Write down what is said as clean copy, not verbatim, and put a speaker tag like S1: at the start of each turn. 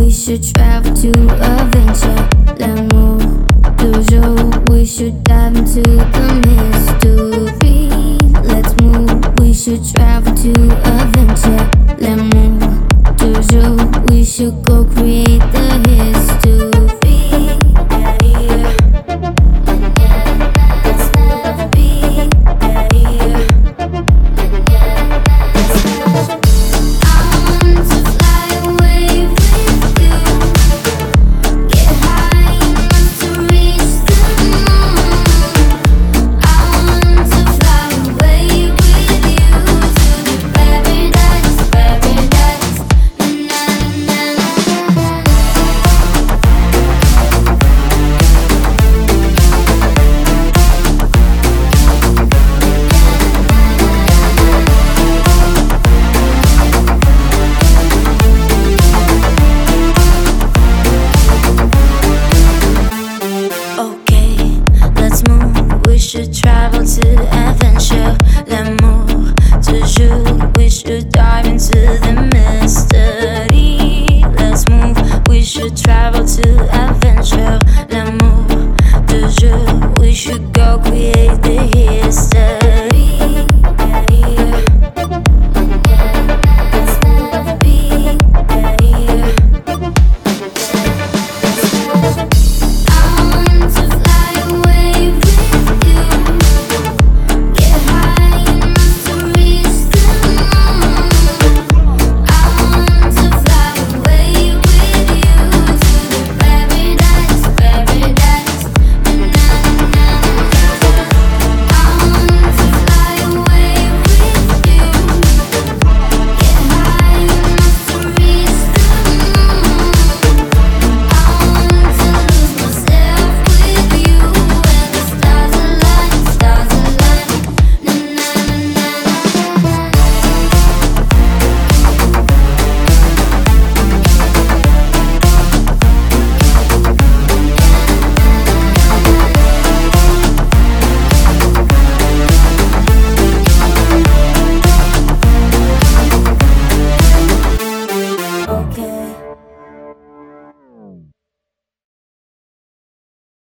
S1: we should travel to adventure. L'amour, toujours, we should dive into the mystery. Let's move, we should travel to adventure. L'amour, toujours, we should go create the